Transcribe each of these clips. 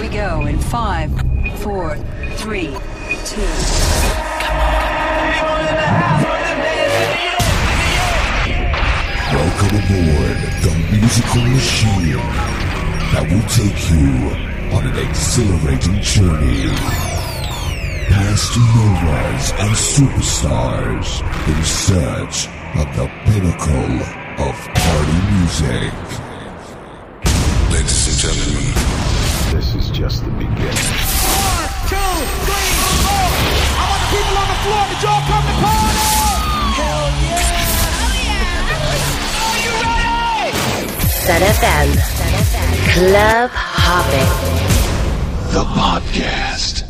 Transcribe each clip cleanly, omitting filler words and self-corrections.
we go in 5, 4, 3, 2. Welcome aboard the musical machine that will take you on an exhilarating journey past novas and superstars in search of the pinnacle of party music. Ladies and gentlemen, this is just the beginning. 1, 2, 3, 4. I want the people on the floor. Did y'all come to party? Hell yeah! Oh yeah! Are you ready? Sun FM. Club Hopping. The podcast.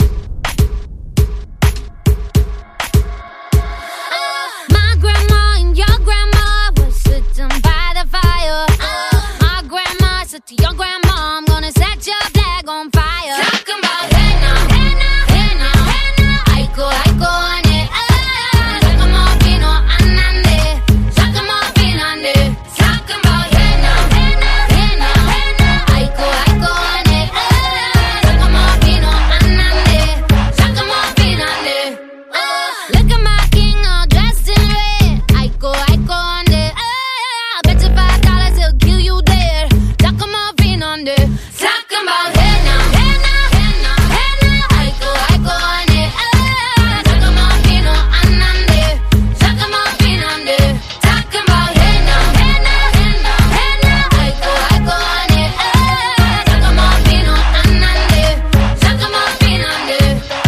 My grandma and your grandma were sitting by the fire. My grandma said to your grandma, I'm gonna set your flag on fire. Talking about hey now, hey now, hey now, hey now. Aiko, aiko, ane. Sakamo pino anande. Sakamo pinande. Talking about hey now, hey now, hey now, hey now. Aiko, aiko, ane. Sakamo pino anande. Sakamo pinande. Look at my king all dressed in red. Aiko, aiko, ane. I bet you $5 he'll kill you dead. Sakamo pinande. Talking about hey now, hey now, hey now, hey now. Aiko, aiko, ane. Sakamo pino anande. Sakamo pinande. Talking about hey now, hey now, hey now, hey now. Aiko, aiko, ane. Sakamo pino anande. Sakamo pinande.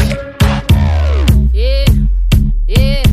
Yeah, yeah.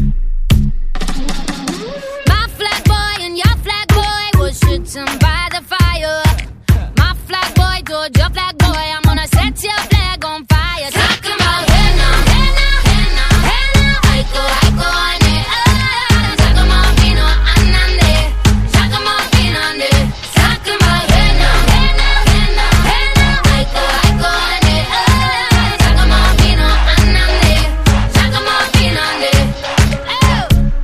My flag boy and your flag boy was sitting by the fire. My flag boy told your flag boy, I'm gonna set your flag on fire. Talking about hey now, hey now, hey now, hey now. Aiko, aiko, ane. Sakamo pino anande. Sakamo pinande. Talking about hey now, hey now, hey now, hey now. Aiko, aiko, ane. Sakamo pino anande. Sakamo pinande. Oh.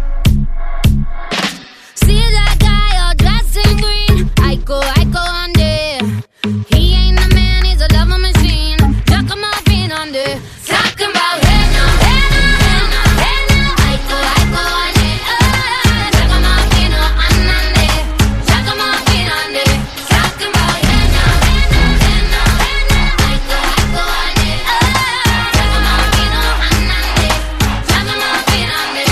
See that guy all dressed in green. Aiko, aiko, ande. He ain't a man, he's a lover machine. Giacomo Finande. Talking about hey now, hey now, hey now, hey now. Aiko, aiko, ane. Giacomo Fino anande. Giacomo Finande. Talking about hey now, hey now, hey now, hey now. Aiko, aiko, ane. Giacomo Fino anande. Giacomo Finande.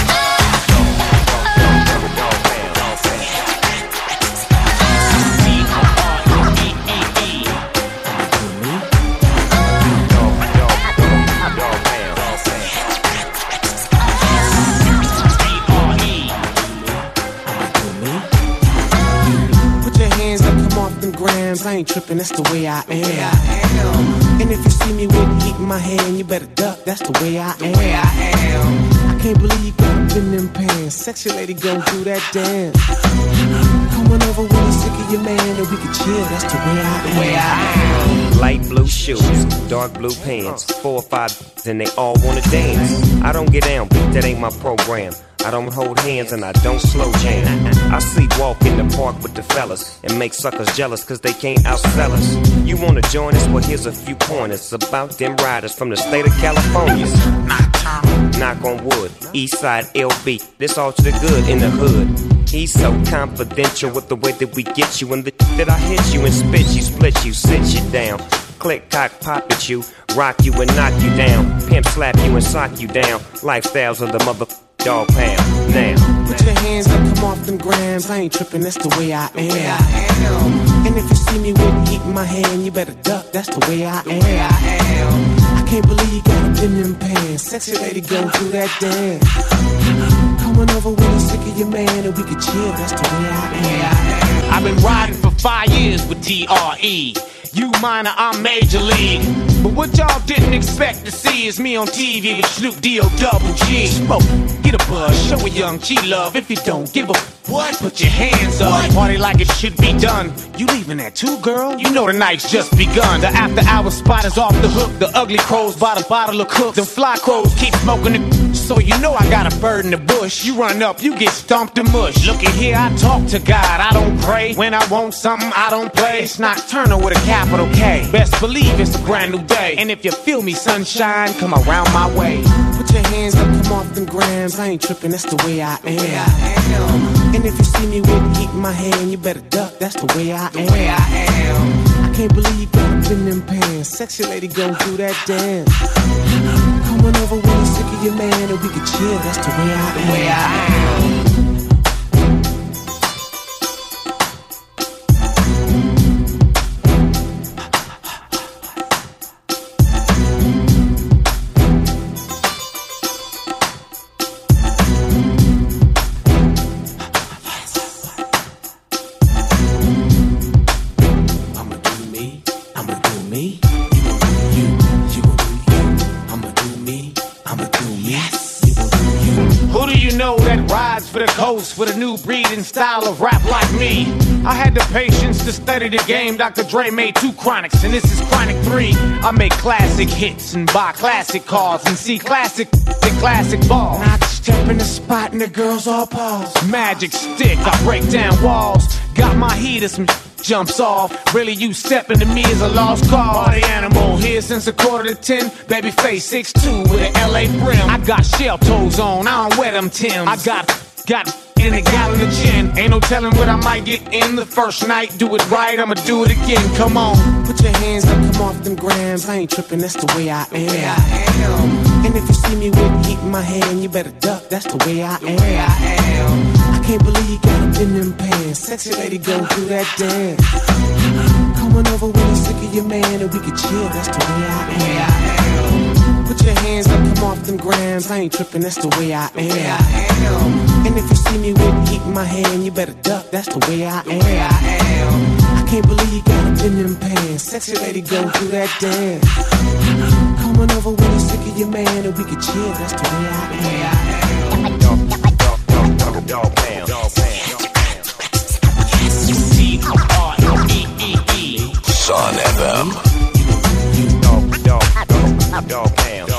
Put your hands up, come off them grams. I ain't tripping, that's the way I am. And if you see me with heat in my hand, you better duck, that's the way I am. I can't believe you got up in them pants. Sexy lady gon' do that dance. Come on over when you're sick of your man, and we can chill, that's the way I am. Light blue shoes, dark blue pants, 4 or 5 and they all wanna dance. I don't get down, bitch, that ain't my program. I don't hold hands and I don't slow jam. I sleepwalk in the park with the fellas and make suckers jealous cause they can't outsell us. You wanna join us? Well here's a few pointers about them riders from the state of California. Knock on wood, Eastside LB, this all to the good in the hood. He's so confidential with the way that we get you and the that I hit you and spit you, split you, sit you down. Click, cock, pop at you, rock you and knock you down. Pimp slap you and sock you down. Lifestyles of the mother dog pound. Now put your hands up, come off them grams. I ain't tripping, that's the way I am. And if you see me with heat in my hand, you better duck, that's the way I am. I can't believe you got up in them pants. Sexy lady gon' do that dance. Come on over when you're sick of your man, and we can chill, that's the way I am. I've been riding for 5 years with DRE. You minor, I'm major league. But what y'all didn't expect to see is me on TV with Snoop D-O-double-G. Smoke, get a buzz, show a young G love. If you don't give a what, put your hands up. What? Party like it should be done. You leaving that too, girl? You know the night's just begun. The after hour spot is off the hook. The ugly crows by the bottle of cook. Them fly crows keep smoking it. so you know I got a bird in the bush. You run up, you get stomped to mush. Looky here, I talk to God, I don't pray. When I want something, I don't play. It's Nocturnal with a capital K. Best believe it's a brand new day. And if you feel me, sunshine, come around my way. Put your hands up, come off them grams. I ain't tripping, that's the way I am. And if you see me with heat in my hand, you better duck, that's the way I am. I can't believe you got up in them pants. Sexy lady gon' do that dance. Come on over when you're sick of your man and we can chill, that's the way I am. For the coast with a new breed and style of rap like me. I had the patience to study the game. Dr. Dre made 2 Chronics and this is Chronic 3. I make classic hits and buy classic cars and see classic balls. I step in the spot and the girls all pause. Magic stick, I break down walls. Got my heater, some jumps off. Really, you stepping to me is a lost cause. Party animal here since a 9:45. Babyface 6'2" with an LA brim. I got shell toes on, I don't wear them Timbs. I got in a gallon of gin. Ain't no telling what I might get in the first night. Do it right, I'ma do it again. Come on. Put your hands up, come off them grams. I ain't tripping, that's the way I am. And if you see me with heat in my hand, you better duck, that's the way I am. I can't believe you got up in them pants. Sexy lady gon' do that dance. Come on over when you're sick of your man and we can chill, that's the way I am. Put your hands up, come off them grams. I ain't tripping, that's the way I am. And if you see me with heat in my hand, you better duck, that's the way I am. I can't believe you got up in them pants. Sexy lady gon' do that dance. Come on over when you're sick of your man and we can chill, that's the way I am. Dog pound. Sun FM. Dog pound.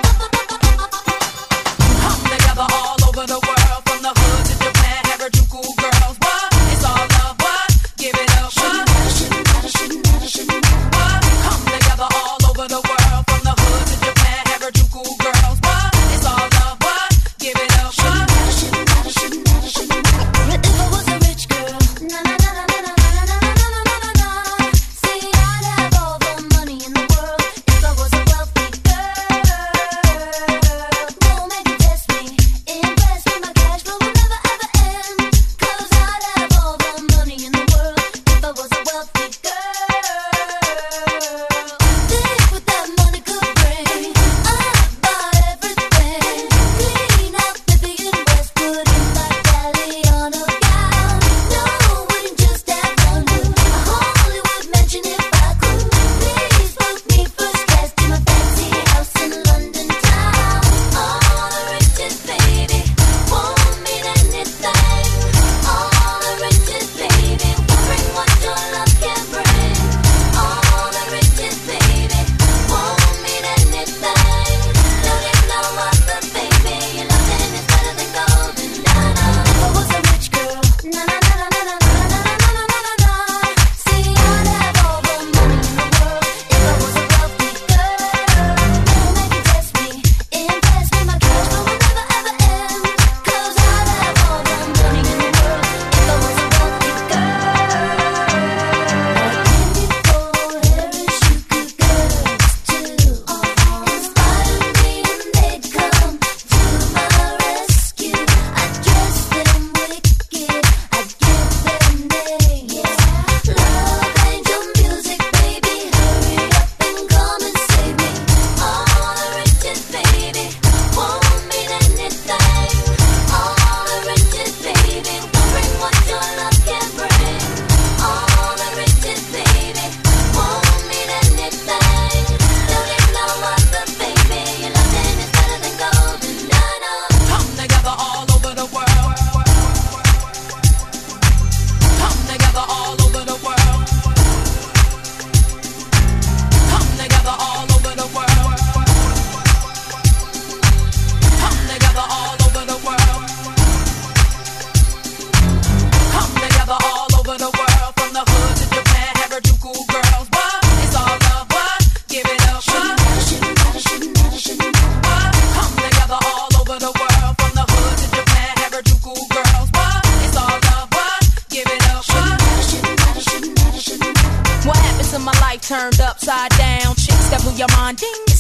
All over the world, from the hood to Japan, Harajuku,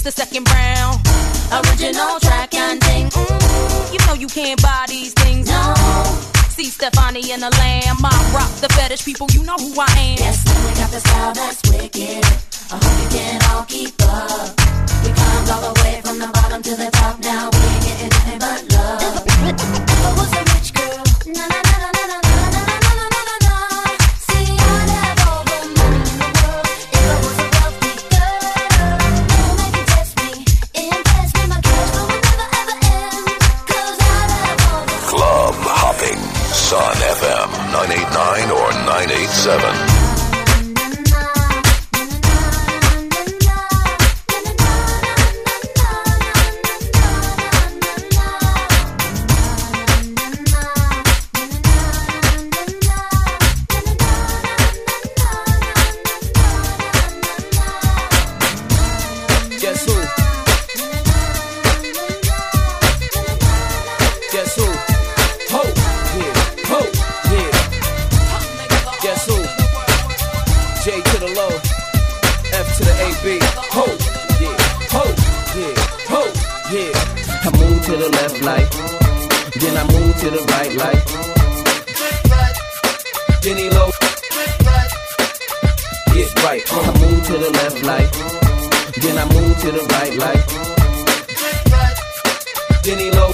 the second round. Original track and ding. You know you can't buy these things. No. See Stefani and the Lamb. I rock the fetish people. You know who I am. Yes, we got the style that's wicked. I hope you can all keep up. We climbed all the way from the bottom to the top. Now we ain't getting nothing but love. I was a rich girl. Na na na na na na na na na na na. See, I'd have all the money in the world if I was a wealthy girl. No, maybe test me, invest in my cash, but we'll never ever end. 'Cause I'd have all the Club hopping. Sun FM 989 or 987. Guess who? Guess who? Ho, yeah, ho, yeah. Guess who? J to the low, F to the AB. Ho, yeah, ho, yeah, ho, yeah. I move to the left like, then I move to the right like. Denny low, get right. I move to the left like, then I move to the right like. Denny low,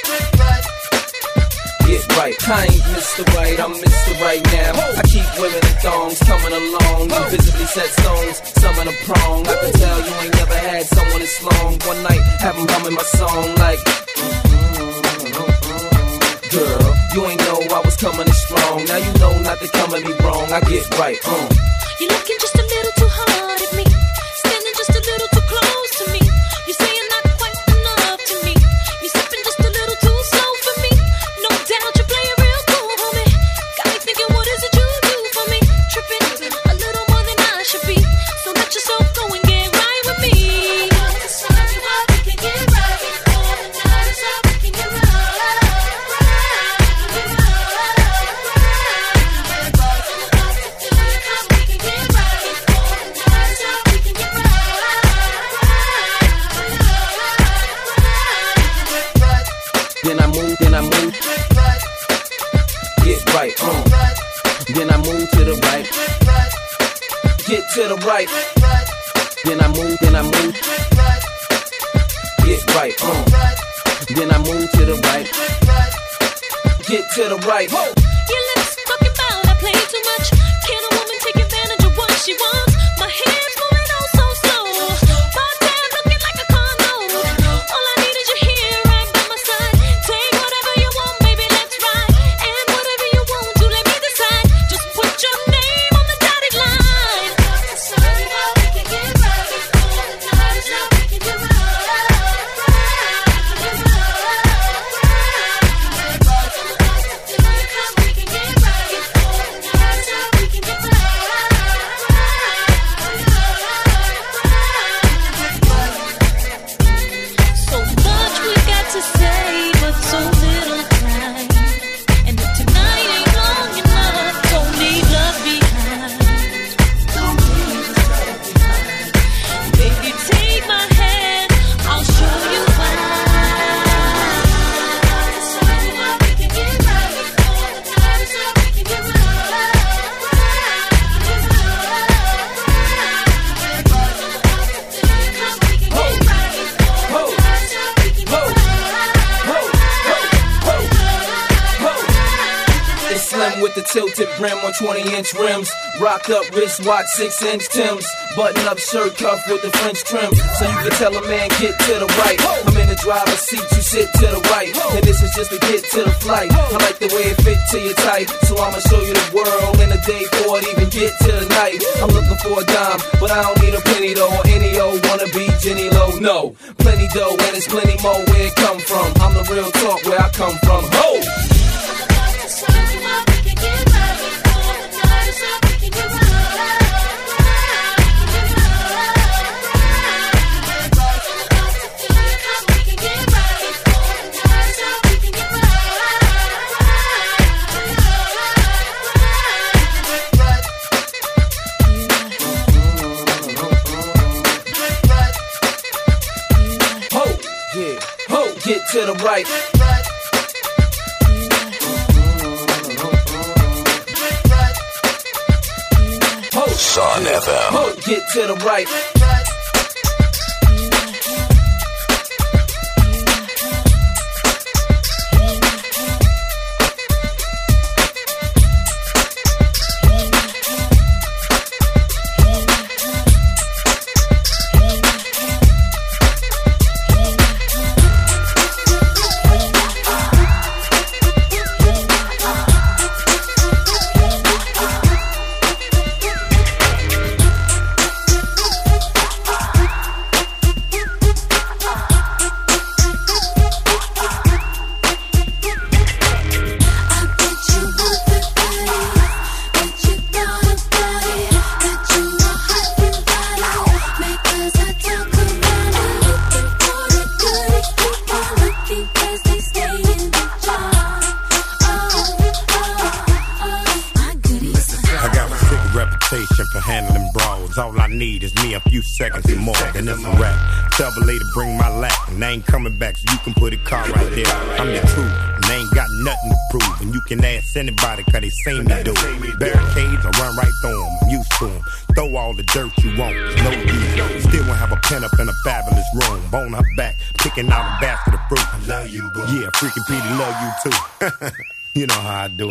get right. I ain't Mr. Right, I'm Mr. Right now. I keep women in thongs coming along. You visibly set stones, some in a prong. I can tell you ain't never had someone this long. One night, have them humming my song like, girl, you ain't know I was coming in strong. Now you know not to come at me wrong. I get right, You're looking just a little too hard at me. Standing just a little too close to me. You're saying not quite enough to me. You're stepping just a little too slow for me. No doubt you're playing real cool, homie. Got me thinking, what is it you do for me? Tripping a little more than I should be. So let yourself go and get right with me. Then I move, get right, then I move to the right, get to the right, then I move, get right, then I move to the right, get to the right. Your lips talking about I play too much. Can a woman take advantage of what she wants? My hands moving oh so slow. Bar tab looking like a condo. All I need is you here right by my side. Take whatever you want, baby, let's ride. And whatever you want to, let me decide. Just put your name on the dotted line. We can get right before the night is up. We can get right. So much we got to say, but so little time. And if tonight ain't long enough, don't leave love behind. Baby, take my hand, I'll show you why. We can get right before the night is up. We can get It's slim with the tilted brim on 20-inch rims. Rocked up wristwatch, 6-inch Timbs. Button up shirt cuff with the French trim. So you can tell a man get to the right. I'm in the driver's seat, you sit to the right. And this is just to get to the flight. I like the way it fit to your type. So I'ma show you the world in a day before it even get to the night. I'm looking for a dime, but I don't need a penny though. Or any old wanna be Jenny Low. No, plenty dough and it's plenty more where it come from. I'm the real talk where I come from. Ho! to the right. Sun FM. Get to the right. For handling brawls, all I need is me a few seconds and more, then it's a wrap. Tell the lady bring my lap, and I ain't coming back, so you can put a car right there. I'm the truth, and they ain't got nothing to prove, and you can ask anybody, cause they seen me do it. Barricades, I run right through them, I'm used to them. Throw all the dirt you want, no use. Still won't have a pen up in a fabulous room. Bone her back, picking out a basket of fruit. I love you, boo. Yeah, freaking Petey love you too. You know how I do.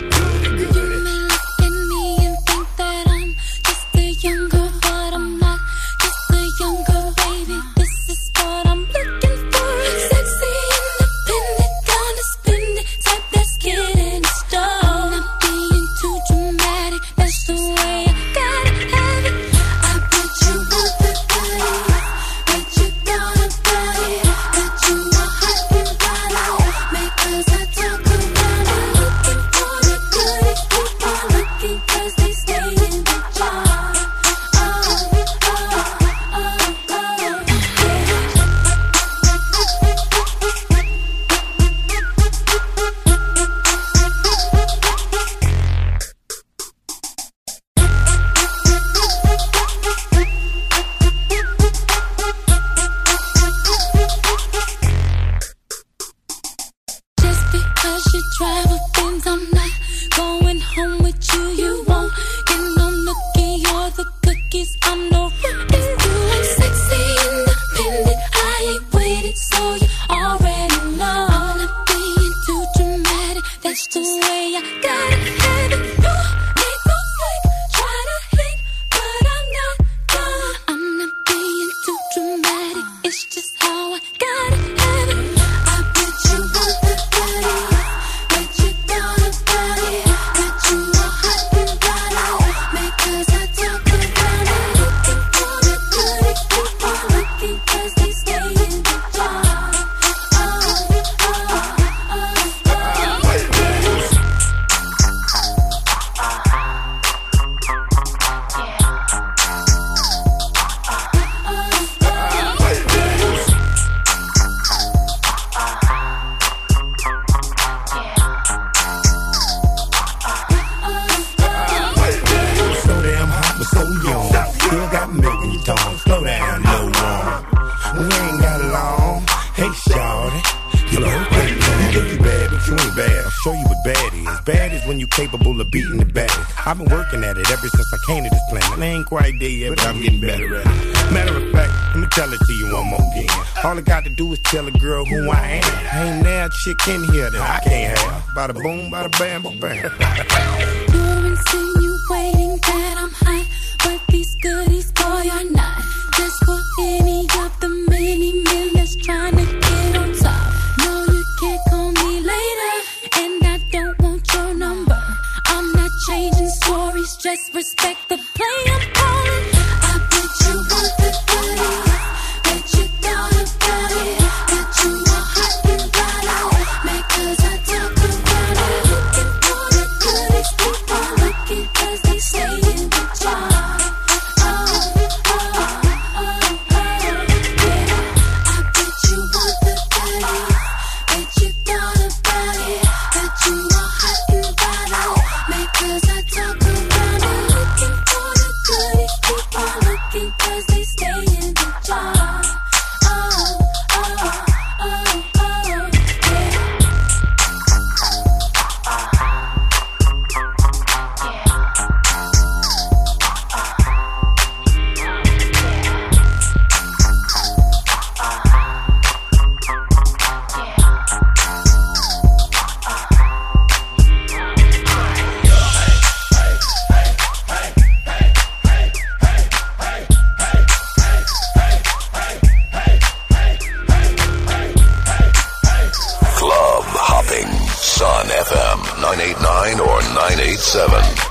Younger, but I'm not just a younger baby. This is what I'm looking for. Sexy, independent, gonna spend it. Type that's getting started. Not being too dramatic, that's the way I gotta have it. I bet you want the body, bet you thought about it. Bet you are hot and body, because I talk around it. Looking for the goodies, keep on looking, cause they stay in the jar. Drive a Benz, I'm not going home with you. You won't get no nookie or the cookies. I'm no rookie. I'm sexy, independent. I ain't waited, so you already know. I'm not being too dramatic. That's the way I gotta have it. You ain't no fake, try to hit, but I'm not done. I'm not being too dramatic. It's just how I gotta have it. I bet you want the body. Slow down, no one. We ain't got long. Hey, shawty. You know, you think you bad, but you ain't bad. I'll show you what bad is. Bad is when you capable of beating the baddest. I've been working at it ever since I came to this planet. I ain't quite there yet, but I'm getting better at it. Matter of fact, let me tell it to you one more again. All I got to do is tell a girl who I am. Ain't there a chick in here that I can't have. Bada boom, bada bam, bada bam. You're insinuating that I'm hot, but these goodies, boy, are not. Just for any of the many men that's trying to get on top. No, you can't call me later, and I don't want your number. I'm not changing stories, just respect the play I'm calling. I bet you want the goodies, bet you thought about it, bet you are hot and body, because I talk about it. Looking for the goodies, keep on looking, Sun FM 989 or 987.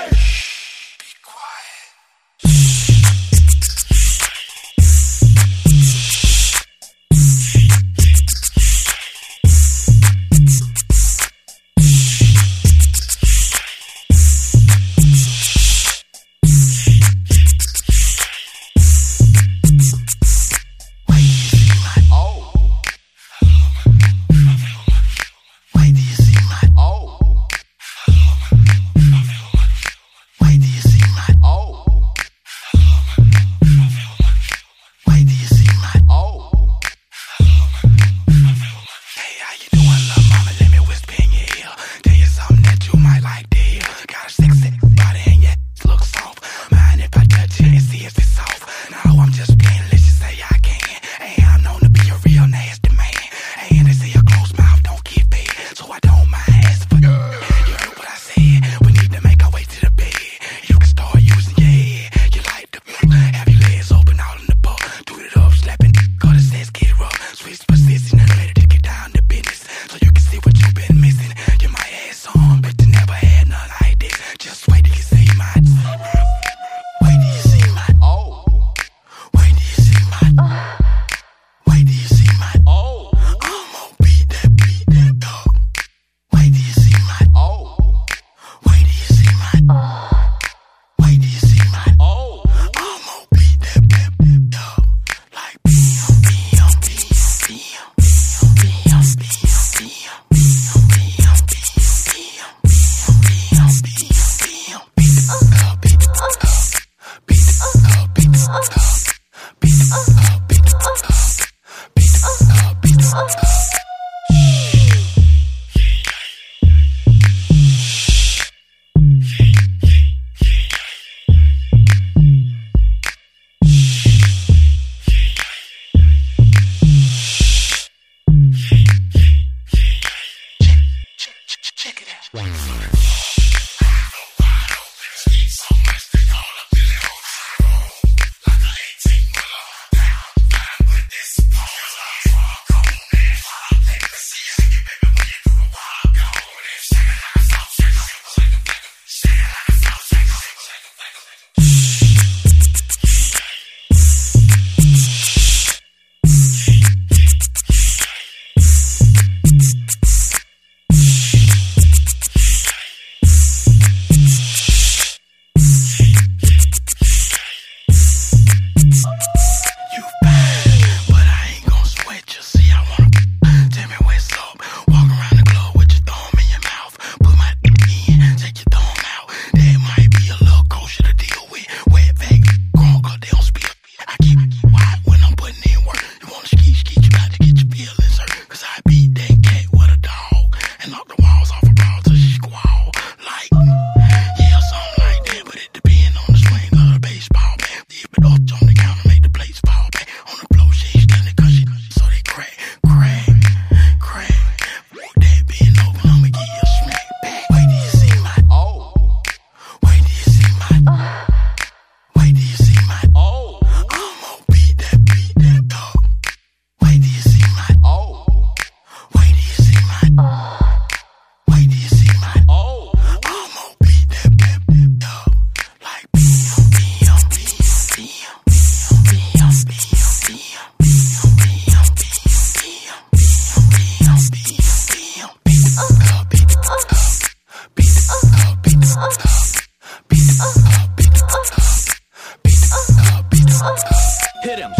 Hit him.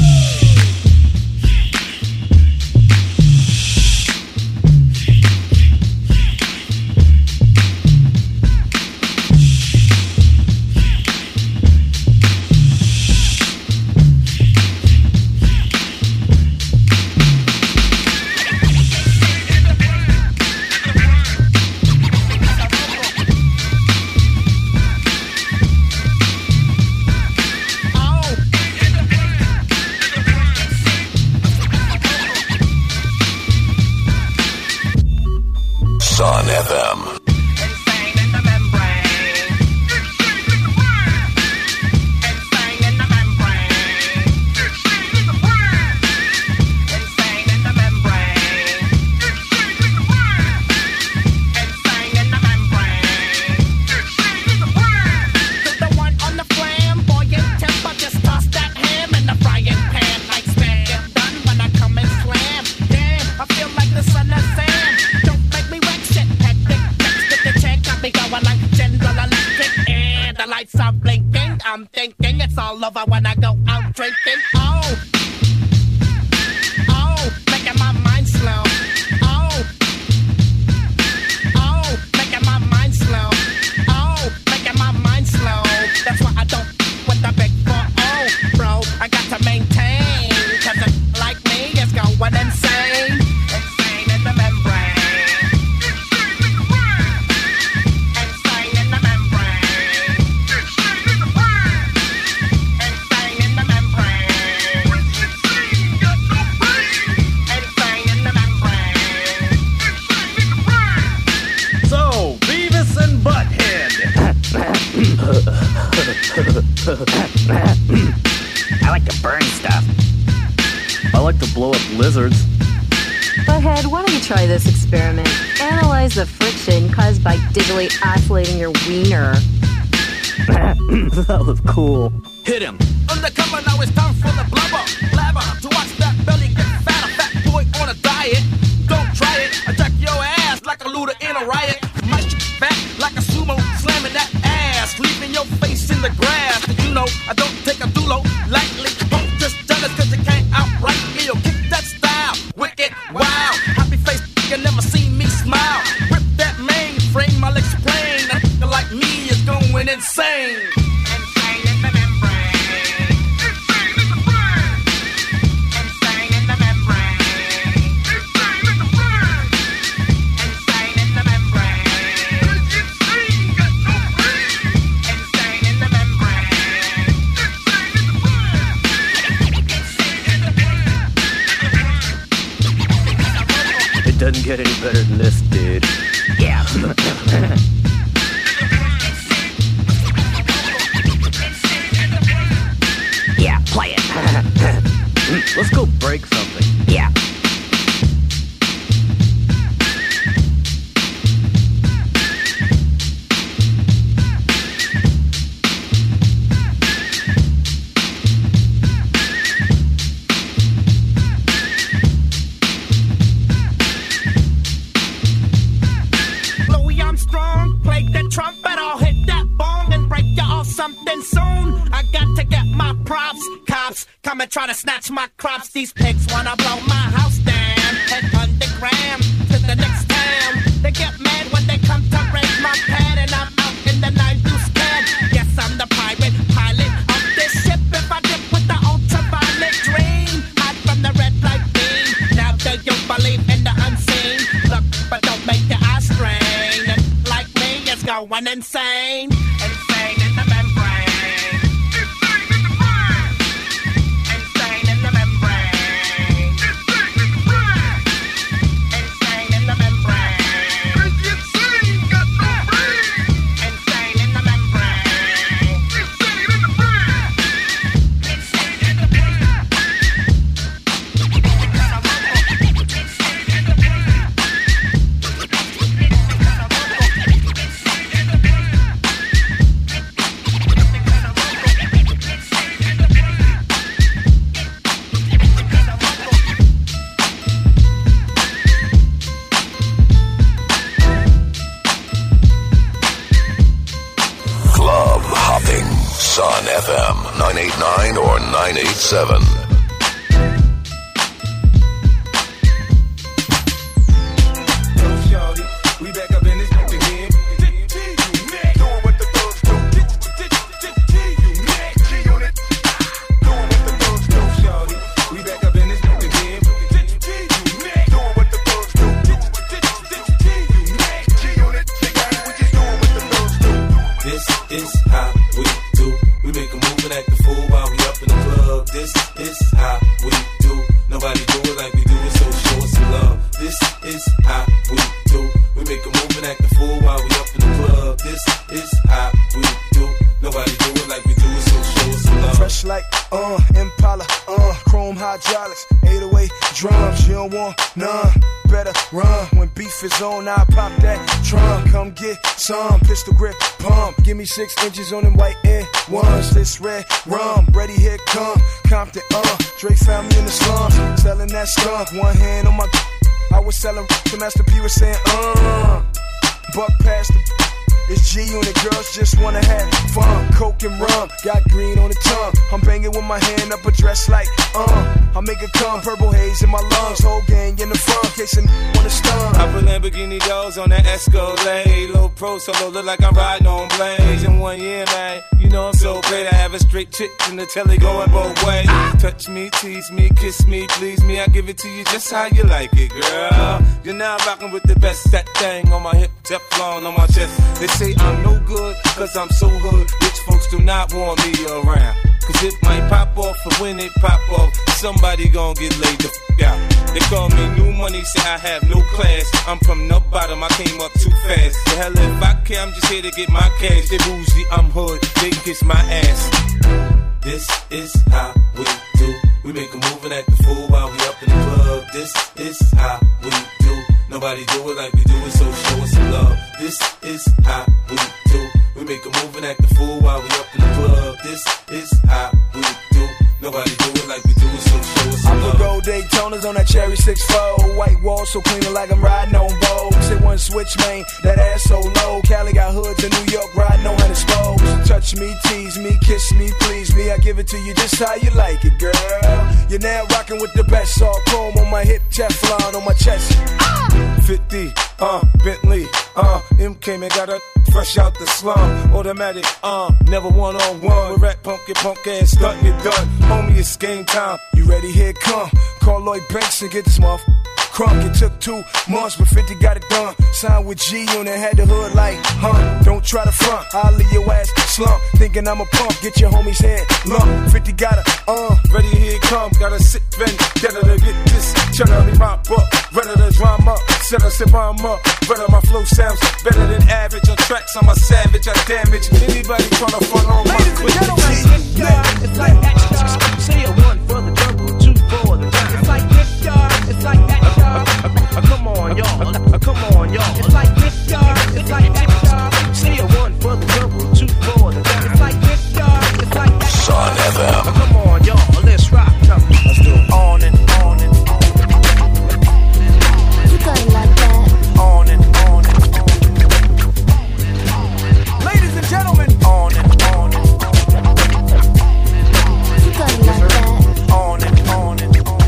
Sun FM. lights are blinking. I'm thinking it's all over when I go out drinking. Oh, making my mind slow. Oh, making my mind slow. Oh, making my mind slow. That's why I don't with the big 4-0, bro. I got to maintain, 'cause a like me is going insane. Insane in the membrane. Insane in the membrane. Insane in the brain. Insane in the membrane. Insane in the membrane. So, Beavis and Butthead. I like to burn stuff. I like to blow up lizards. Butthead, why don't you try this experiment? Analyze the friction caused by diggily oscillating your wiener. That was cool. Hit him. Undercover, now it's time for the blubber. Blabber, to watch that belly get fat. A fat boy on a diet. Don't try it. Attack your ass like a looter in a riot. My shit fat like a sumo, slamming that ass. Leaving your face in the grass. Did you know I don't take a dulo lightly? Don't just jealous 'cause you can't outright me. Or kick that style. Wicked, wow. Happy face, you never seen me smile. Rip that mainframe, I'll explain. A nigga like me is going insane. Insane in the membrane. Insane in the brain. Insane in the membrane. Insane in the brain. Insane in the membrane. Insane, got no brain. Insane in the membrane. Insane in the brain. Insane in the brain. It doesn't get any better than this, dude. Yeah. Yeah, play it. Let's go break something. Yeah. Louis Armstrong, play the trumpet, I'll hit that bong and break you off something soon. I got to get my props, cops come and try to snatch my crops. These pigs wanna blow my house down, head underground to the next town. They get mad when they come to raid my pad, and I'm out in the night, you scared. Yes, I'm the pirate pilot of this ship. If I dip with the ultraviolet dream, hide from the red light beam. Now do you believe in the unseen? Look, but don't make your eyes strain. And like me, it's going insane. Insane in the membrane. Insane in the brain. Insane in the membrane. Insane in the brain. Insane in the membrane. Insane, got no brain. Insane in the membrane. Insane in the brain. Insane in the brain. Club hopping. Sun FM 989 or 987. We back up in this bitch again. Doing what the thugs do. G-Unit. Doing what the thugs do, shawty. We back up in this bitch again. Doing what the thugs do. G-Unit. We just doing what the thugs do. This is how we do. We make a move and act the fool while we up in the club. This is how we do. Nobody do it like we do it, so show us some love. This is how we do. We make a move and act the fool while we up in the club. This is how we do. Nobody do it like we do it, so show us some love. Fresh like, Impala, chrome hydraulics, 808 drums, you don't want none. Better run when beef is on. I pop that trunk. Come get some pistol grip pump. Give me 6 inches on them white Air Ones. This red rum, ready here come Compton. Dre found me in the slums, selling that skunk. One hand on my. I was selling to Master P was saying buck past the. It's G-Unit, girls just wanna have fun. Coke and rum, got green on the tongue. I'm banging with my hand up a dress like, I make it come, purple haze in my lungs. Whole gang in the front, case a wanna stun. I put Lamborghini doors on that Escalade. Low pro solo, look like I'm riding on blades. In 1 year, man, you know I'm so great. I have a straight chick in the telly going both ways. Touch me, tease me, kiss me, please me. I give it to you just how you like it, girl. You're now rocking with the best. That thing on my hip, Teflon on my chest. They say I'm no good, cause I'm so hood. Rich folks do not want me around. Cause it might pop off, and when it pop off, somebody gon' get laid the f*** out. They call me new money, say I have no class. I'm from the bottom, I came up too fast. The hell if I care, I'm just here to get my cash. They bougie, I'm hood, they kiss my ass. This is how we do. We make a move and act the fool while we up in the club. This is how we do. Nobody do it like we do it, so show us some love. This is how we do. We make a move and act the fool while we up in the club. This is how we do. Nobody do it like we do it, so show us some love. I put gold Daytonas on that cherry 6-4. White walls so clean like I'm riding on Vogue. Say one switch, man, that ass so low. Cali got hoods in New York, riding on exposed. Touch me, tease me, kiss me, please me. I give it to you just how you like it, girl. You're now rocking with the best. All chrome on my hip, Teflon on my chest. 50, Bentley, M came and got her fresh out the slum. Automatic, never one-on-one. With rat punk, your punk ass stunt, you're done. Homie, it's game time. You ready? Here it come. Call Lloyd Banks and get this motherfucker crunk. It took 2 months, but 50 got it done. Signed with G-Unit, had the hood like, don't try to front, I'll leave your ass slump. Thinking I'm a punk, get your homie's head lump. 50 got it, ready, here it come. Gotta sit ready, get her to get this. Cheddar me mop up, ready to drama. Set us if I'm up, better my flow sounds better than average. On tracks, I'm a savage, I damage anybody tryna front on my quick. It's like that, say a 1 for the jungle, 2 for the jungle. It's like this, y'all. It's like that, y'all. Come on, y'all. Come on, y'all. It's like this, y'all. It's like that, y'all. Say a 1 for the jungle, 2 for the jungle. It's like this, y'all. It's like that. Sun FM. Come on, y'all. Let's rock. Let's do it. On and on and on. You got it like that. On and on and on. Ladies and gentlemen, on and on and on. You got it like that. On and on and on.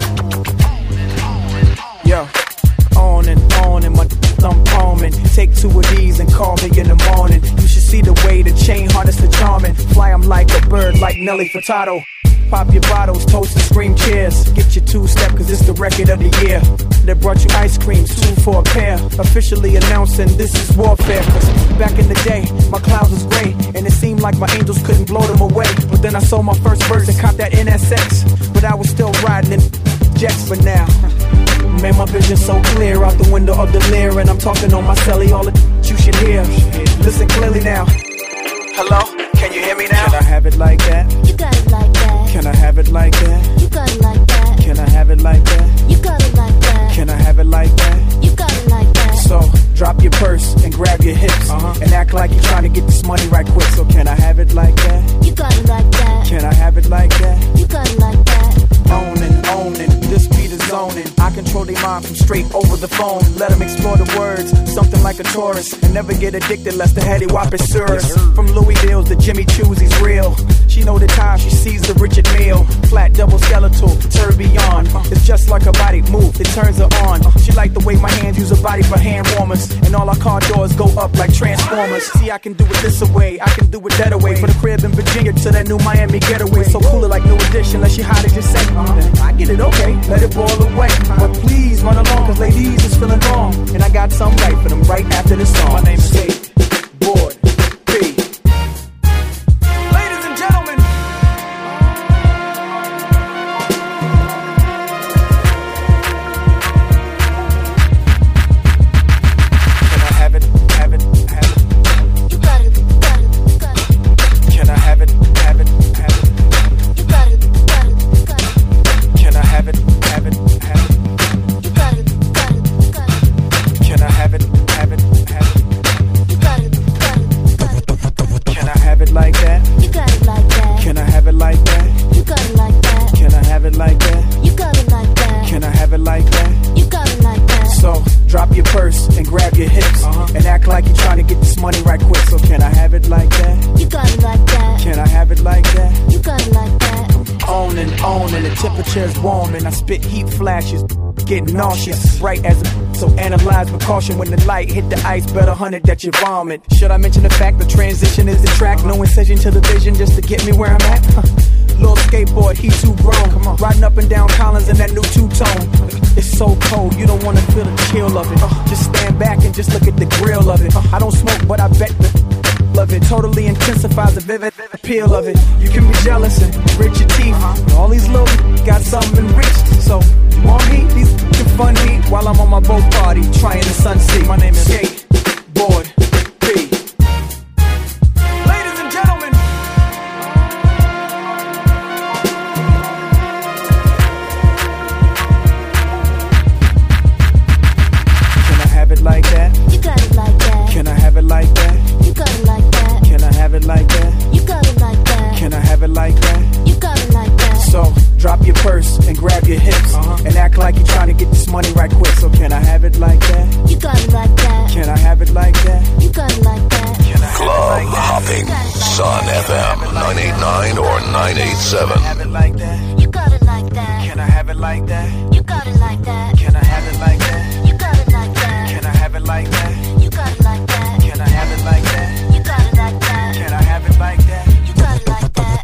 Yo, on and my thumb palming. Take 2 of these and call me in the morning. You should see the way the chain harness the charming. Fly 'em like a bird, like Nelly Furtado. Pop your bottles, toast and scream cheers. Get your 2-step, cause it's the record of the year. They brought you ice cream, 2 for a pair. Officially announcing this is warfare. Cause back in the day, my clouds was gray. And it seemed like my angels couldn't blow them away. But then I sold my first verse and caught that NSX. But I was still riding in jets for now. Man, my vision so clear out the window of the Lear. And I'm talking on my celly, all the you should hear. Listen clearly now. Hello? Can you hear me now? Can I have it like that? You got it like that. Can I have it like that? You got it like that. Can I have it like that? You got it like that. Can I have it like that? You got it like that. So, drop your purse and grab your hips. And act like you're trying to get this money right quick. So, can I have it like that? You got it like that. Can I have it like that? You got it like that. Owning, this beat is zoning. I control their mind from straight over the phone. Let them explore the words, something like a tourist. And never get addicted lest the heady whop is serious. From Louis Deals to Jimmy Choo's, he's real. She know the time she sees the Richard Mille. Flat double skeletal, tourbillon. It's just like her body move, it turns her on. She like the way my hands use her body for hand warmers. And all our car doors go up like Transformers. See, I can do it this away, I can do it that away. For the crib in Virginia to that new Miami getaway. So cooler like New Edition, unless she hot as you say. I get it, okay, let it boil away. But please run along, cause ladies is feeling wrong. And I got some right for them right after this song. My name is Skateboard B. ladies and gentlemen, Can I have it, have it, have it? You got it, you got it, you got it. Can I have it, have it, have it? You got it, you got it, you got it. Can I have it, have it, have it? You got it, you got it, you got it. Can I have purse and grab your hips and act like you're trying to get this money right quick. So can I have it like that? You got it like that. Can I have it like that? You got it like that. On and the temperature's warm and I spit heat flashes, getting nauseous, bright as a so analyze with caution when the light hit the ice, bet 100 that you vomit. Should I mention the fact the transition is the track, no incision to the vision just to get me where I'm at? Little skateboard, he too grown. Come on. Riding up and down Collins in that new two-tone. It's so cold, you don't wanna feel the chill of it. Just stand back and just look at the grill of it. I don't smoke, but I bet the love it totally intensifies the vivid appeal of it. You can be jealous and grit your teeth. All these little got something enriched. So, more heat, these fun heat while I'm on my boat party trying the sun sea. My name is Skateboard P. Ladies and gentlemen. Can I have it like that? You got it like that. Can I have it like that? You got it like that. Can I have it like that? You got it like that. Can I have it like that? You got it like that. So, drop your purse and grab your hips and act like you're trying to get this money right quick. So can I have it like that? You got it like that. Can I have it like that? You got it like that. Can I Club hopping, Sun FM 989 or 987. have it like that? You got it like that. Can I have it like that? You got it like that. Can I have it like that? You got it like that. Can I have it like that? You got it like that. Can I have it like that? You got it like that. Can I have it like that? You got it like that.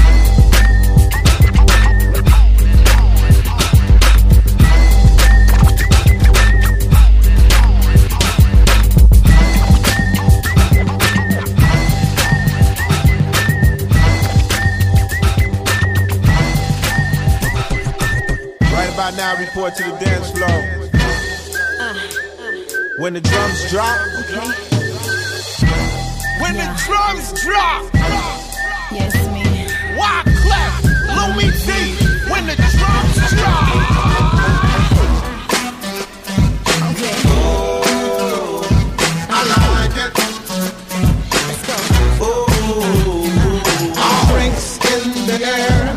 Right now, report to the dance floor. When the drums drop. When the drums drop. Yes, me. Wyclef, Louis D. When the drums drop. Okay. Oh, I like it. Let's go. Oh, drinks in the air.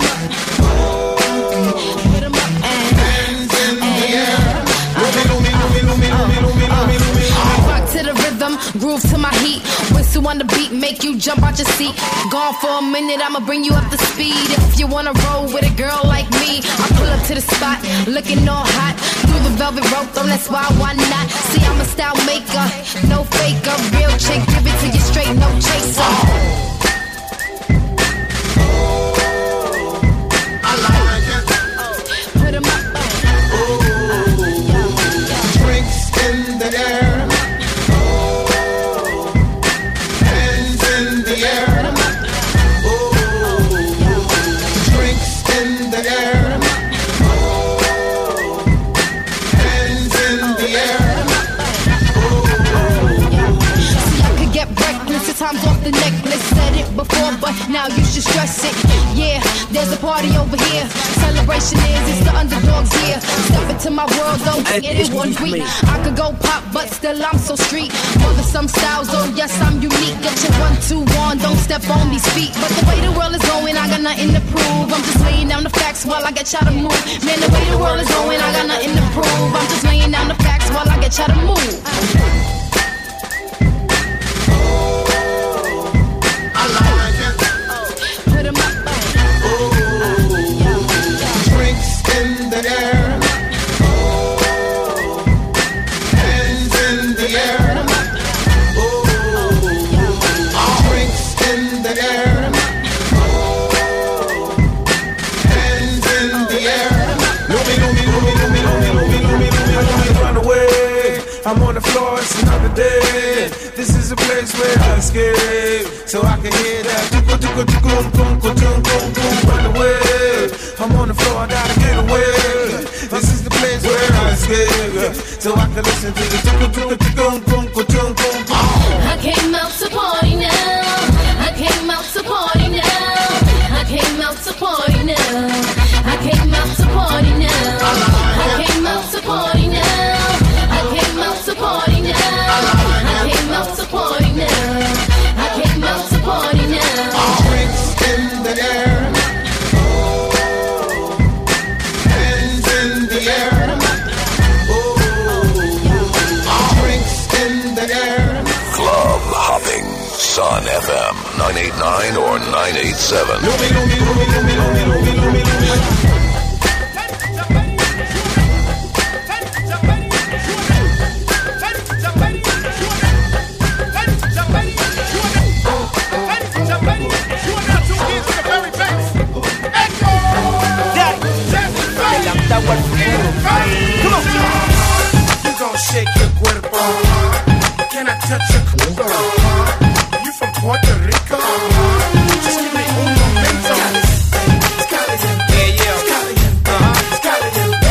Groove to my heat, whistle on the beat, make you jump out your seat. Gone for a minute, I'ma bring you up to speed. If you wanna roll with a girl like me, I pull up to the spot, looking all hot. Through the velvet rope, that's why not? See, I'm a style maker, no faker, real chick, give it to you straight, no chaser. I like it. Put 'em up. Drinks in the air. Times off the necklace, said it before, but now you should stress it. Yeah, there's a party over here. Celebration is, it's the underdogs here. Step into my world, don't get it one week. I could go pop, but still I'm so street. More than some styles, oh yes, I'm unique. Get your 1, 2, 1, don't step on these feet. But the way the world is going, I got nothing to prove. I'm just laying down the facts while I get y'all to move. Man, the way the world is going, I got nothing to prove. I'm just laying down the facts while I get y'all to move. I'm on the floor, it's another day. This is a place where I escape, so I can hear that run away. I'm on the floor, I gotta get away. This is the place where I escape, so I can listen to the I came out to party now. I came out to party now. I came out to party now. I came out to party now. I came out to party now. I came out to party now. I came out to party now. I came out to party now. Drinks in the air. Hands in the air. Oh, Sun FM 989 or 987. Come on. You gon' shake your cuerpo. Can I touch your cuerpo? You from Puerto Rico? Just give me un momento. It's caliente. Yeah, yeah. It's caliente. It's caliente.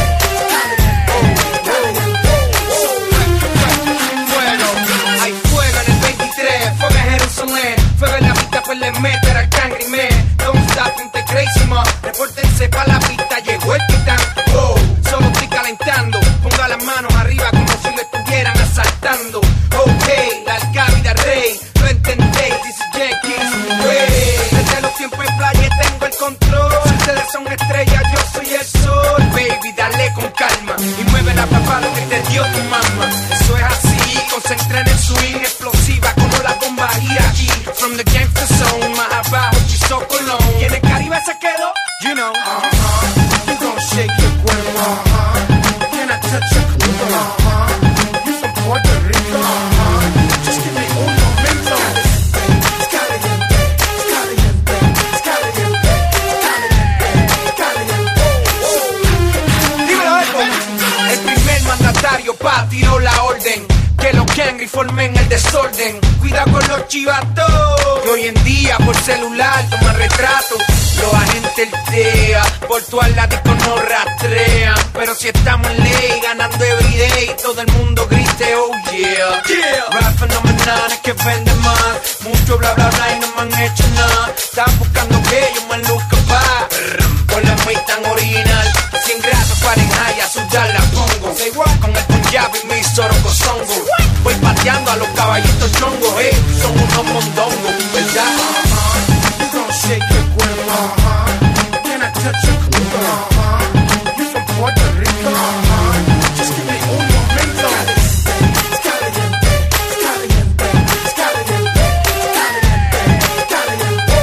Fuego, hay fuego en el 23. Fuego en Jerusalén. Fuego en la pista, pues le mete al Cangri Man. Don't stop, ponte crazy, ma. Repórtense pa' la pista, llegó el titán. Oh, solo estoy calentando. Ponga las manos arriba como si lo estuvieran asaltando. Ok, la alcabida rey. Lo entendéis, this is Jenkins. Desde los tiempos en playa tengo el control. Si ustedes son estrellas, yo soy el sol. Baby, dale con calma y mueve la papá lo que te dio tu mamá. Eso es así, concentra en el swing. Explosiva como la bomba Irachi. From the gangster zone, más abajo, Chiso Colón. Y en el Caribe se quedó, you know. You gon' shake your cuerpo. Can I touch your cuerpo? You from Puerto Rico? Just give me un momento. It's caliente. It's caliente. It's caliente. It's caliente. Dímelo, Eco. El primer mandatario pa' tiró la orden. Que los Cangri formen el desorden. Cuida con los chivatos. Que hoy en día por celular toman retratos. Los agentes el TEA, por todas las discos nos rastrean. Pero si estamos en ley, ganando everyday, todo el mundo grite, oh yeah, yeah. Rap fenomenales que venden más. Mucho bla bla bla y no me han hecho nada. Están buscando que yo me luzca pa' con la muy tan original. 100 grados Fahrenheit, a sudar la pongo. Con el Punjabi y mi sorocosongo. Voy pateando a los caballitos chongos, son unos mondongos, ¿verdad? You gon' shake your cuerpo. Can I touch your cuerpo? You from Puerto Rico? Just give me un momento. It's caliente. It's caliente. It's caliente. It's caliente.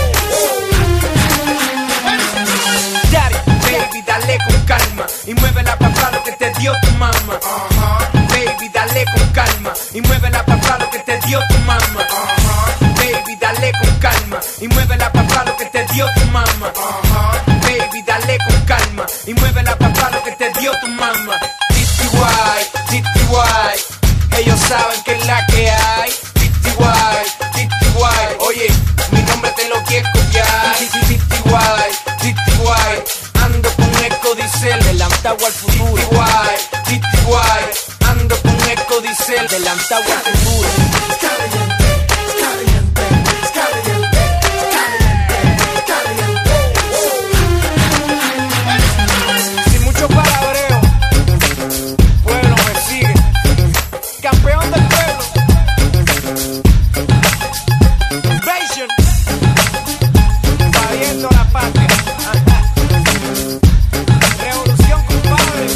Daddy, baby, dale con calma y mueve la papá lo que te dio tu mamá. Baby, dale con calma y mueve la papá lo que te dio tu mamá. Baby, dale con calma y mueve la papá lo que te dio tu mamá. Baby, dale con calma y mueve la papá lo que te dio tu mamá. DTY, ellos saben que es la que hay. DTY, oye, mi nombre te lo quiero copiar. DTY, ando con Eco Diesel, adelantado al futuro. DTY, ando con Eco Diesel, adelantado al futuro. It's caliente. It's caliente. It's caliente. It's caliente. Sin mucho palabreo, pueblo me sigue. Campeón del pueblo. Invasion. Invadiendo la patria. Revolución, compadre.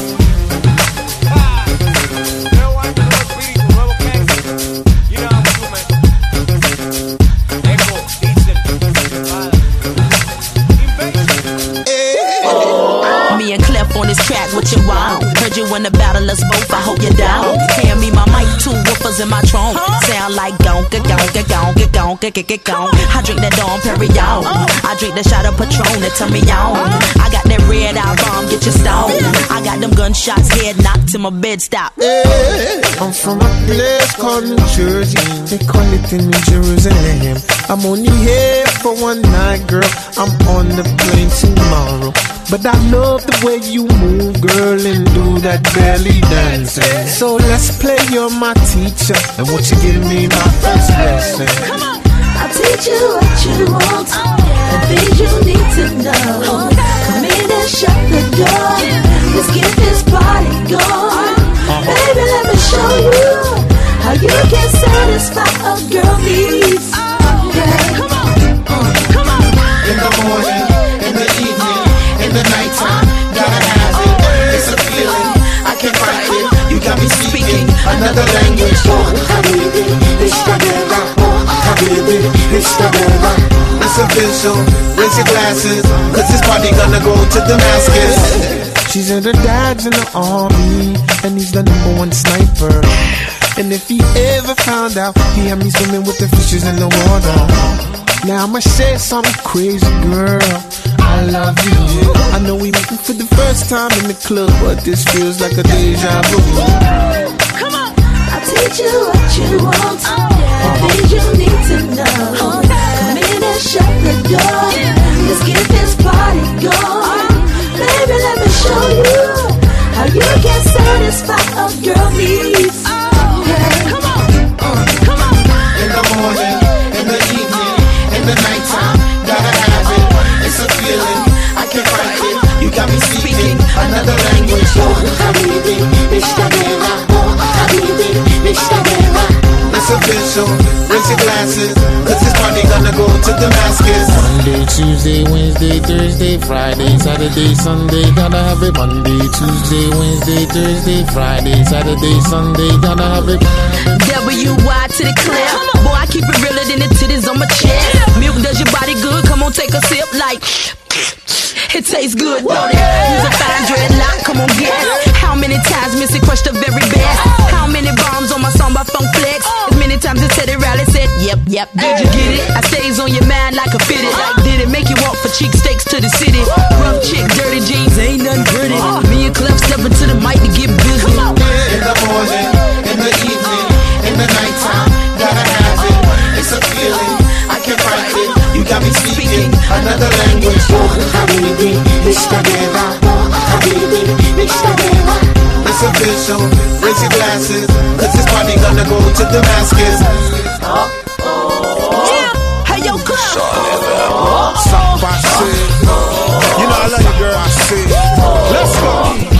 Nuevo año, nuevo espíritu, nuevo gangster. You know how we do, man. Eco, Diesel, Me and Clef on this track, what you want? Heard you in the battle, us both, I hope you're down. Hand me my mic, 2 woofers in my trunk. Sound like gonka, gonka, gonka, gonka, gonka, gonka. I drink that Dom Perignon. I drink that shot of Patron that turn me on. I got that red eye bomb, get you stoned. I got them gunshots, head knocked till my bed stop. I'm from a place called New Jersey. They call it in New Jerusalem. I'm only here for one night, girl. I'm on the plane tomorrow. But I love the way you move, girl, and do that belly dancing. So let's play, you're my teacher, and won't you give me my first lesson? I'll teach you what you want, the things you need to know. Come in and shut the door. Let's get this party going. Baby, let me show you how you can satisfy a girl needs. Yeah. Come on. In the morning, in the evening, in the nighttime, gotta have it. It's a feeling, I can't fight it. You got me speaking another language. Habibi, this sugar, habibi, official. Raise your glasses, cause this party gonna go to Damascus. She said her dad's in the army, and he's the #1 sniper. And if he ever found out, he had me swimming with the fishes in the water. Now I'ma say something crazy, girl, I love you. I know we meeting for the first time in the club, but this feels like a deja vu. Come on, I'll teach you what you want, the things you need to know. Come in and shut the door, let's get this party going. Baby, let me show you how you can satisfy a girl needs. Come on, come on. In the morning, in the evening, in the nighttime, gotta have it. It's a feeling, I can't fight it. You got me speaking another language. Habibi, Mr. Guerra. Habibi, Mr. Guerra. It's official, raise your glasses, cause this party gonna go to Damascus. Monday, Tuesday, Wednesday, Thursday, Friday, Saturday, Sunday, gotta have it. Monday, Tuesday, Wednesday, Thursday, Friday, Saturday, Sunday, gotta have it. W-Y to the clear. Boy, I keep it realer than the titties on my chest. Milk does your body good, come on, take a sip like it tastes good, don't it? Use a fine dreadlock, come on, get it. How many times Missy crushed the very best? How many bombs on my song by Funk Flex? As many times as Teddy Riley said, yep, yep, did you get it? I stays on your mind like a fitted. Like, did it make you walk for cheek steaks to the city? Rough chick, dirty jeans, ain't nothing pretty. Me and Clef stepping to the mic to get busy. In the morning, in the evening, in the nighttime, gotta have it. It's a feeling, I can't fight it. You got me speaking another language. Habibi, Mr. Guerra. Habibi, Mr. Guerra. It's official, raise your glasses, cause this party gonna go to Damascus. Yeah, hey yo, Clef. Stop by shit. You know I love you, girl. Let's go.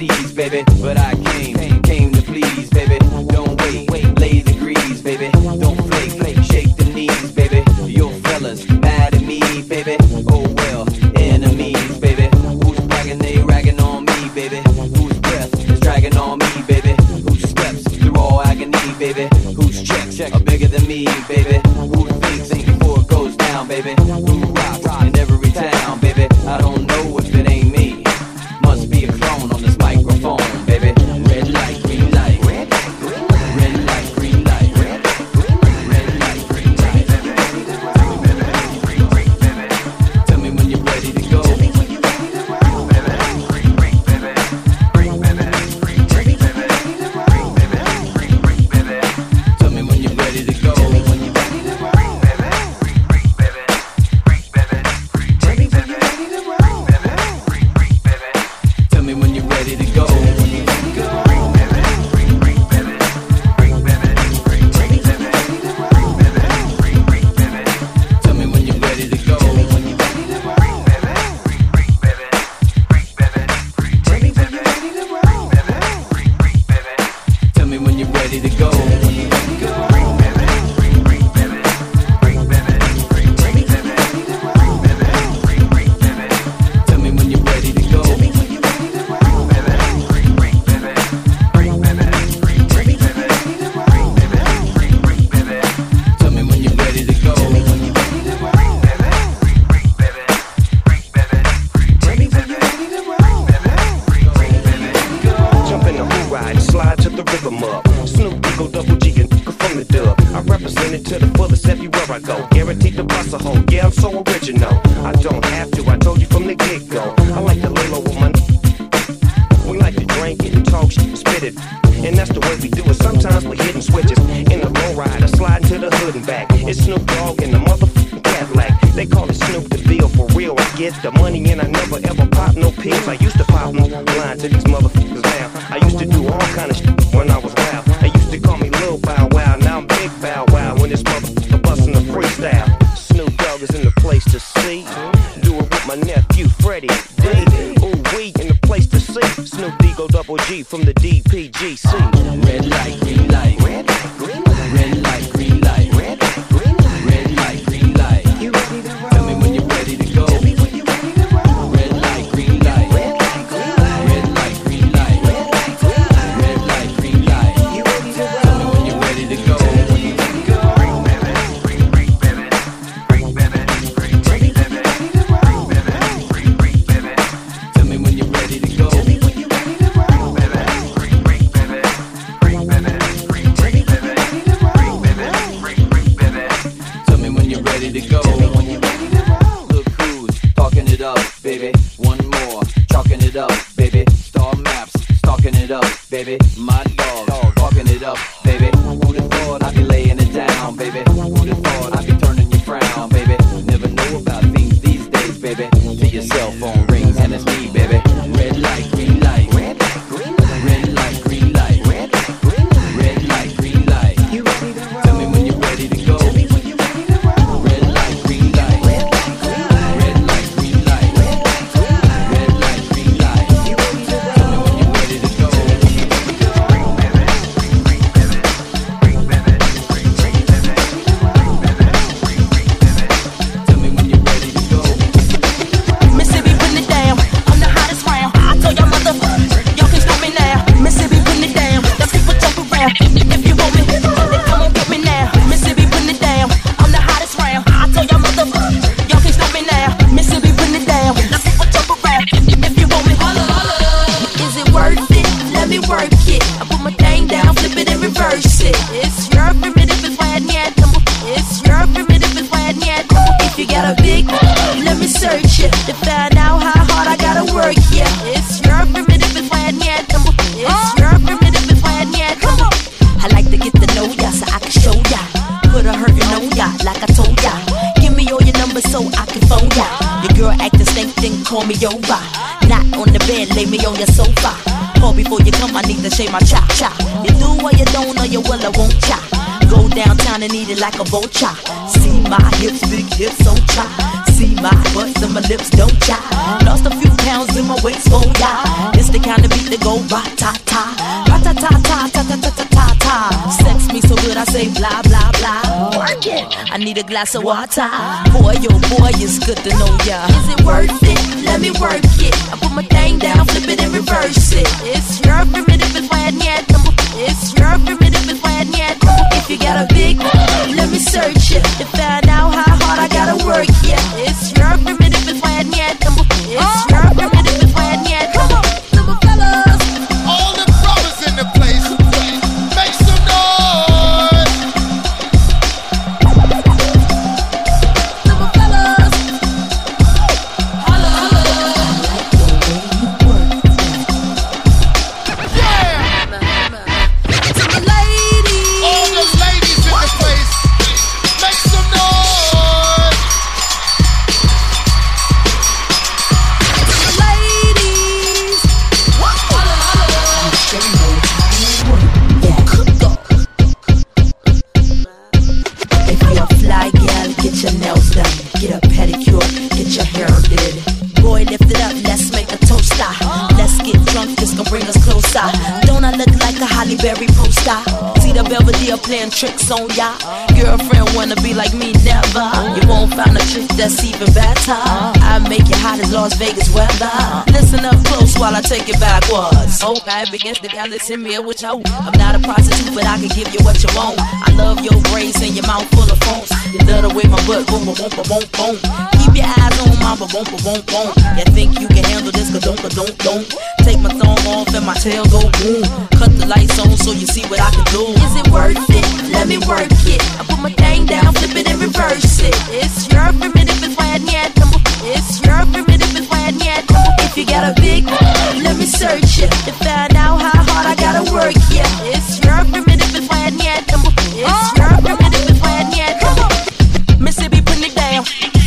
please, baby. But I came to please, baby. Don't wait, lazy grease, baby. Don't flake, shake the knees, baby. Your fellas mad at me, baby. Oh well, enemies, baby. Who's bragging, they ragging on me, baby. Whose breath is dragging on me, baby. Whose steps through all agony, baby. Whose checks are bigger than me, baby. Who thinks before it goes down, baby. Who rocks in every town, baby. I don't know if it ain't me. Must be a clone on this microphone, baby. Red light, green light. Red light, green light. Red light, green light. Red light, green light. Tell me when you're ready to go. Tell me when you're ready to roll, baby. Tell me when you're ready to go. Tell me when you're ready to roll, baby. Tell me when you're ready to roll, baby. Tell me when you're ready to go. Tell me when you're ready to go. Tell me when you're ready to go. Tell me when you're ready to go. Tell me when you're ready to go. Jump in the who ride, slide to the rhythm up. Snoop Eagle, double G, and from the dub. I represent it to the fullest everywhere I go. Guaranteed to bust a hole, yeah, I'm so original. I don't have to, I told you from the get-go. I like to lay low with my we like to drink it and talk shit, spit it. And that's the way we do it. Sometimes we're hitting switches. In the low ride, I slide into the hood and back. It's Snoop Dogg in the motherfucking Cadillac. They call it Snoop the Bill, for real. I get the money and I never ever pop no pills. I used to pop no line to these motherfuckers now. I used to do all kind of shit when I was wild. They used to call me Lil Bow Wow. Now I'm Big Bow Wow when this motherfucker bustin' the freestyle. Snoop Dogg is in the place to see. Do it with my nephew Freddie D. Ooh, we in the place to see. Snoop Eagle, double G from the DPGC. Red light, green light. Red light, green light. Red light, green light. Red light, green light. Red light, green light. You ready to roll? Tell me when you're ready to go. Tell me when you're ready to roll. Red light, green light. Red light, green light. Red light, green light. Red light, green light. Red light, green light. You ready to roll? Tell me when you're ready to go. Tell me when you're ready to go. Tell me when you're ready to go. Tell me when you're ready to roll. Tell me when you're ready to go. Look who's talking it up, baby. One more, chalking it up, baby. Star maps, stalking it up, baby. My dog, talking it up, baby. Who'd have thought I'd be laying it down, baby? Who'd have thought I'd be turning you frown, baby? Never know about things these days, baby. Till your cell phone rings and it's me, baby. Red light, green light. Red light, green light. Red light, green light. Red light, green light. Red light, green light. You ready to roll? Tell me when you're ready to go. Tell me when you're ready to roll. Red light, green light. Red light, green light. Red light, green light. Red light, green light. Red light, green light. You ready to roll? Tell me when you're ready to go. Tell me when you're ready to go. Mississippi, putting it down. I'm the hottest round. I told y'all motherfuckers, y'all can't stop me now. Mississippi, putting it down. The people jump around. If you want me, then come and get me now. Mississippi, putting it down. I'm the hottest round. I told y'all motherfuckers, y'all can't stop me now. Mississippi, putting it down. The people jump around. If you want me, is it worth it? Let me work it. I put my thing down, flip it and reverse it. It's your primitive, it's why I need them. It's your primitive, it's why I need them. If you got a big, let me search it to find out how hard I gotta work. Yeah, it's your primitive, it's why I need them. It's your primitive, it's why I need them. I like to get to know ya so I can show ya. Put a hurtin' on ya like I told ya. Give me all your numbers so I can phone ya. Your girl acting stink, then call me over. Not on the bed, lay me on your sofa. Call before you come, I need to shave my chop chop. You do or you don't, or you will, I won't chop. Go downtown and eat it like a vulture. See my hips, big hips on chop. See my butt and my lips don't chop. Lost a few pounds in my waist, oh yeah. It's the kind of beat that go ra-ta-ta, ra-ta-ta-ta-ta-ta-ta-ta-ta. Sex me so good I say blah blah blah. Work it. I need a glass of water. Boy, oh boy, it's good to know ya. Is it worth it? Let me work it. I put my thing down, flip it and reverse it. It's your primitive, why нет. It's your primitive, why нет. If you got a big, let me search it to find out how hard I gotta work. Yeah, it's your primitive, why нет. It's your primitive, why нет. Come on, little fellas. All the brothers in the place, make some noise. Little fellas, holla, holla. To the ladies, all the ladies in the place, make some noise. to the ladies, holla, holla. If you're a fly gal, get your nails done, get a pedicure, get your hair did. Boy, lift it up, let's make a toaster. Let's get drunk, this gon' bring us closer. Don't I look like a Halle Berry poster? See the Belvedere playing tricks on ya. Girlfriend wanna be like me, never. You won't find a chick that's even better. I make it hot as Las Vegas weather. Listen up close while I take it backwards. Okay, begins to listen me with you. I'm not a prostitute, but I can give you what you want. I love your braids and your mouth full of phones. You love the way my butt boom, boom, boom, boom, boom. Keep your eyes on my boom, boom, boom, boom. You think you can handle this? Don't. Take my thumb off and my tail go boom. Cut the lights on so you see what I can do. Is it worth it? Let me work it. I put my thing down, flip it and reverse it. It's your primitive, it's why нет. It's your primitive, it's why нет. If you got a big, let me search it to find out how hard I gotta work. Yeah, it's your primitive, it's why нет. It's your primitive, it's why нет. Come on, Mississippi, putting it down.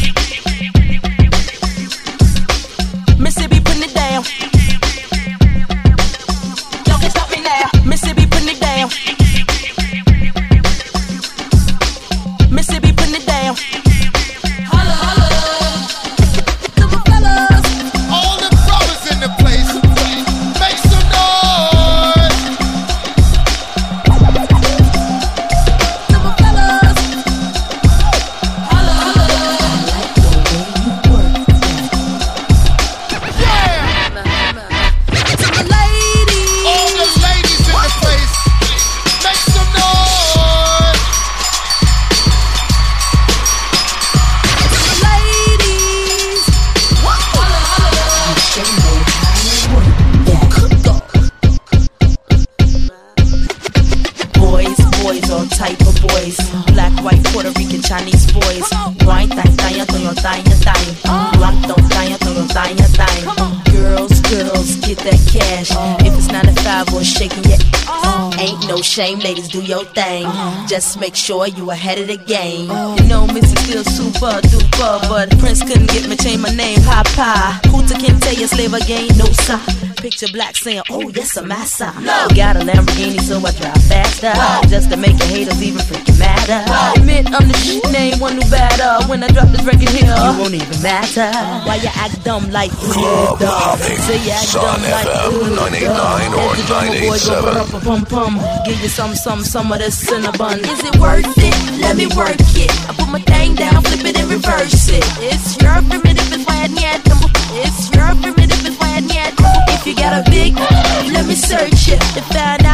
Mississippi, putting it down. Y'all can stop me now. Mississippi, putting it down. Mississippi, putting it down. Holla, holla. Little fellas. All the brothers in the place, make some noise. Little fellas. Holla, holla. To the ladies. All the ladies in the place, make some noise. To the ladies. Holla, holla. Boys, all type of boys. Black, white, Puerto Rican, Chinese boys. White, girls, get that cash. If it's 9 to 5 or shaking your ain't no shame, ladies, do your thing. Just make sure you ahead of the game. You know, Missy still super duper, but Prince couldn't get me, change my name, Papa. Hooter can tell you slave again, no sir. Picture black saying, oh yes, I'm massa. Got a Lamborghini, so I drive faster, just to make your haters even freaking madder. Admit I'm the shit, name one new batter. When I drop this record here, you won't even matter. Why you act dumb like Club Hopping, Sun FM 989 or 987. Give you some of this cinnamon. Is it worth it? Let me work it. I put my thing down, flip it and reverse it. It's your primitive, it's why нет. It's your primitive, it's why нет. If you got a big, let me search it to find